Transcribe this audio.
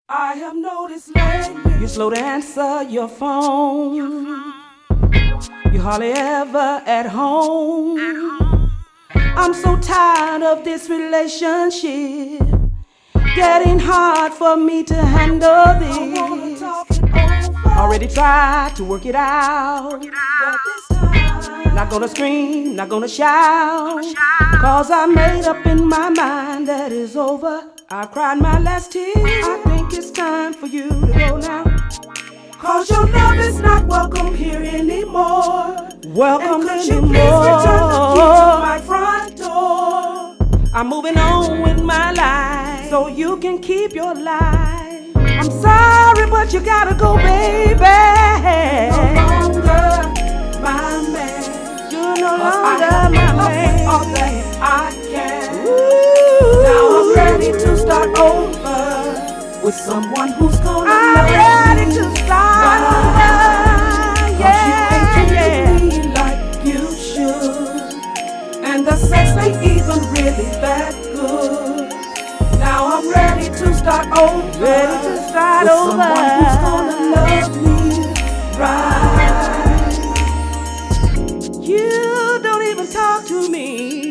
I have noticed lately You slow to answer your phone. You hardly ever at home. I'm so tired of this relationship. Getting hard for me to handle this. Already tried to work it out, but this time not gonna scream, not gonna shout, 'cause I made up in my mind that it's over. I cried my last tear. I think it's time for you to go now. 'cause your love is not welcome here anymore. Welcome And could you please return the key to my front door? I'm moving on with my life so you can keep your life. I'm sorry, but you gotta go, baby. No longer my man. You're no 'Cause I longer have my done all man. that I can. Ooh. Now I'm ready to start over with someone who's gonna I'm love ready me to start right. over. 'Cause you ain't treating Yeah. me like you should, and the sex ain't even really that good. Now I'm ready to start over, Ready to start with over. someone who's gonna love me right. You don't even talk to me.